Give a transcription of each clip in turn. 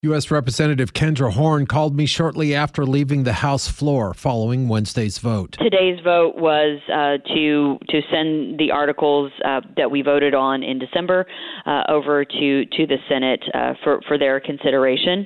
U.S. Representative Kendra Horn called me shortly after leaving the House floor following Wednesday's vote. Today's vote was to send the articles that we voted on in December over to the Senate for their consideration.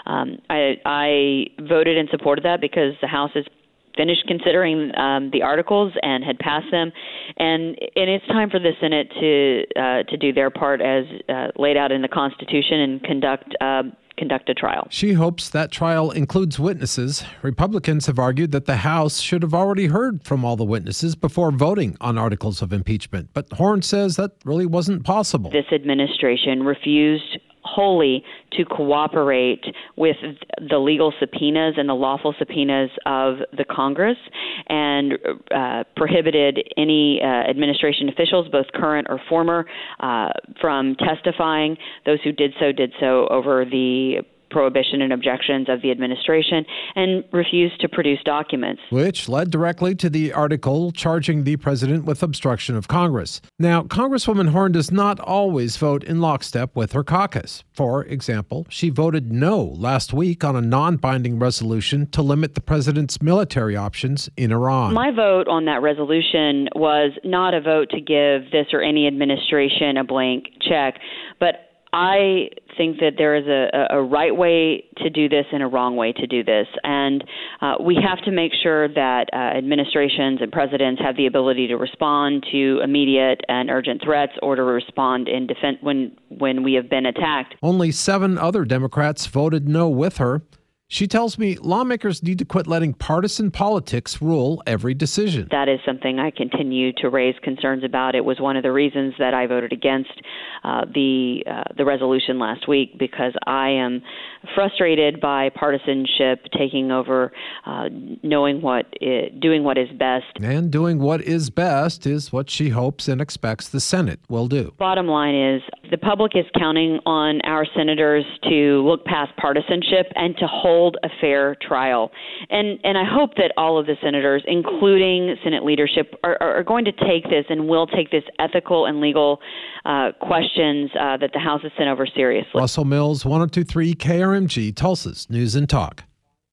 I voted in support of that because the House has finished considering the articles and had passed them, and it's time for the Senate to do their part as laid out in the Constitution and conduct a trial. She hopes that trial includes witnesses. Republicans have argued that the House should have already heard from all the witnesses before voting on articles of impeachment, but Horn says that really wasn't possible. This administration refused wholly to cooperate with the legal subpoenas and the lawful subpoenas of the Congress, and prohibited any administration officials, both current or former, from testifying. Those who did so over the prohibition and objections of the administration, and refused to produce documents. Which led directly to the article charging the president with obstruction of Congress. Now, Congresswoman Horn does not always vote in lockstep with her caucus. For example, she voted no last week on a non-binding resolution to limit the president's military options in Iran. My vote on that resolution was not a vote to give this or any administration a blank check, but I think that there is a right way to do this and a wrong way to do this. And we have to make sure that administrations and presidents have the ability to respond to immediate and urgent threats or to respond in defense when we have been attacked. Only 7 other Democrats voted no with her. She tells me lawmakers need to quit letting partisan politics rule every decision. That is something I continue to raise concerns about. It was one of the reasons that I voted against the resolution last week, because I am frustrated by partisanship taking over, doing what is best. And doing what is best is what she hopes and expects the Senate will do. Bottom line is, the public is counting on our senators to look past partisanship and to hold a fair trial. And I hope that all of the senators, including Senate leadership, are going to take this and will take this ethical and legal questions that the House has sent over seriously. Russell Mills, 102.3 KRMG, Tulsa's News and Talk.